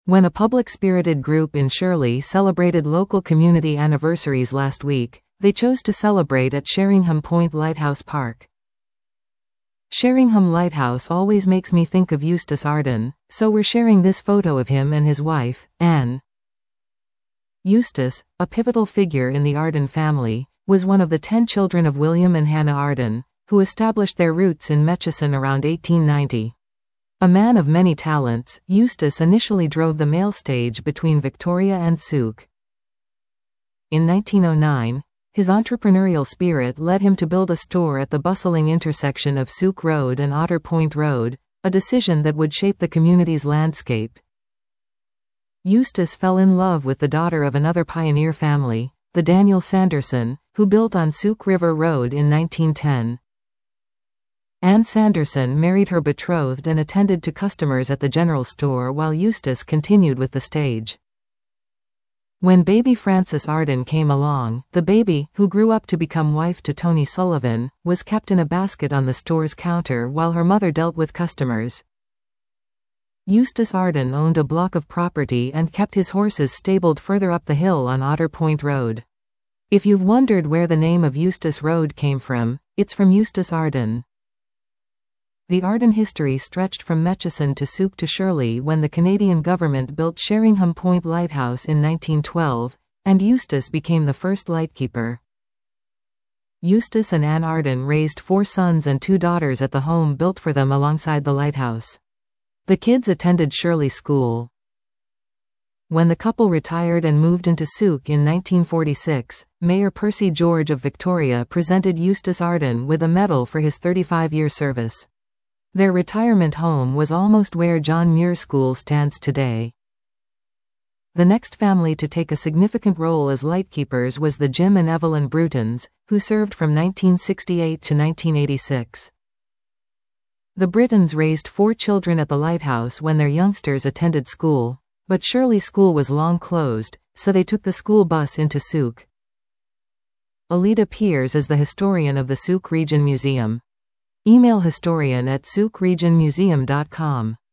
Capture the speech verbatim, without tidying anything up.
When a public-spirited group in Shirley celebrated local community anniversaries last week, they chose to celebrate at Sheringham Point Lighthouse Park. Sheringham Lighthouse always makes me think of Eustace Arden, so we're sharing this photo of him and his wife, Anne. Eustace, a pivotal figure in the Arden family, was one of the ten children of William and Hannah Arden, who established their roots in Metchison around eighteen ninety. A man of many talents, Eustace initially drove the mail stage between Victoria and Souk. In nineteen oh nine, his entrepreneurial spirit led him to build a store at the bustling intersection of Souk Road and Otter Point Road, a decision that would shape the community's landscape. Eustace fell in love with the daughter of another pioneer family, the Daniel Sanderson, who built on Souk River Road in nineteen ten. Anne Sanderson married her betrothed and attended to customers at the general store while Eustace continued with the stage. When baby Frances Arden came along, the baby, who grew up to become wife to Tony Sullivan, was kept in a basket on the store's counter while her mother dealt with customers. Eustace Arden owned a block of property and kept his horses stabled further up the hill on Otter Point Road. If you've wondered where the name of Eustace Road came from, it's from Eustace Arden. The Arden history stretched from Metchison to Souk to Shirley when the Canadian government built Sheringham Point Lighthouse in nineteen twelve, and Eustace became the first lightkeeper. Eustace and Anne Arden raised four sons and two daughters at the home built for them alongside the lighthouse. The kids attended Shirley School. When the couple retired and moved into Souk in nineteen forty-six, Mayor Percy George of Victoria presented Eustace Arden with a medal for his thirty-five-year service. Their retirement home was almost where John Muir School stands today. The next family to take a significant role as lightkeepers was the Jim and Evelyn Brutons, who served from nineteen sixty-eight to nineteen eighty-six. The Brutons raised four children at the lighthouse when their youngsters attended school, but Shirley School was long closed, so they took the school bus into Souk. Alida Peers is the historian of the Souk Region Museum. Email historian at souk region museum dot com.